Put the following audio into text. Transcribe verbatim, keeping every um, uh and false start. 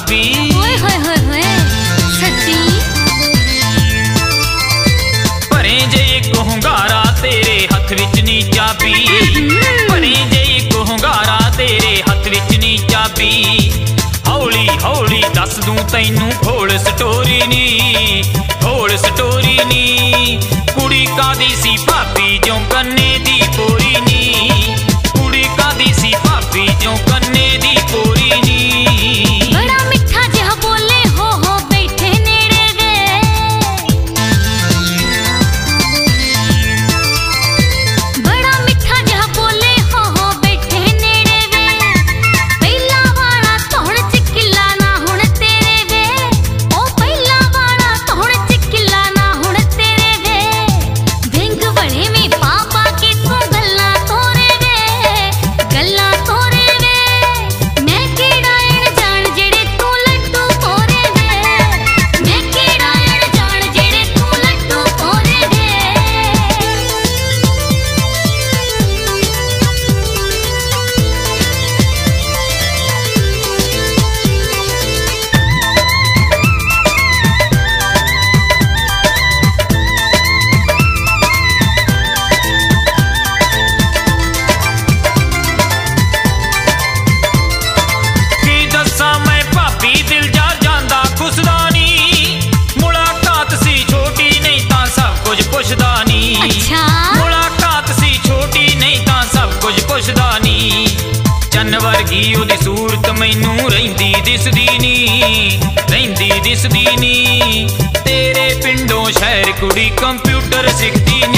चाबी। होए होए होए होए सच्ची भरे जे एक हुंगारा तेरे हथ विच नी चाबी, भरे जे एक हुंगारा तेरे हथ विच नी चाबी। हौली हौली दस दूं तैनू होल स्टोरी नी, होल स्टोरी नी। कुड़ी कादी सी भाभी जो कन्ने दी पोरी नी, कुड़ी कादी सी भाभी जो कन्ने दी पोरी नी। बड़ा मिठा जिहा बोले हो हो बैठे नेड़े वे, बड़ा मिठा जिहा बोले हो हो बैठे नेड़े वे। पहला वाला तोड़ च किला ना हुण तेरे वे, ओ पहला वाला तोड़ च किला ना हुण तेरे वे। विंग बड़े में पापा की तू गल्ला तोरे वे, गल्ला तोरे वे। मैं केड़ा अण जान जेड़े तू लड्डू पोरे वे, मैं केड़ा अण जान जेड़े तू लड्डू पोरे वे। की दस्सां मैं भाभी दिल जा जांदा खुसदा नी। मुलाकात सी छोटी नहीं तां सब कुछ पुछदा नी। अच्छा मुलाकात सी छोटी नहीं तां सब कुछ पुछदा नी। चन्न वर्गी ओदी सूरत मैनू रहिंदी दिसदी नी, रहिंदी दिसदी नी। तेरे पिंडों शहर कुड़ी कंप्यूटर सिखदी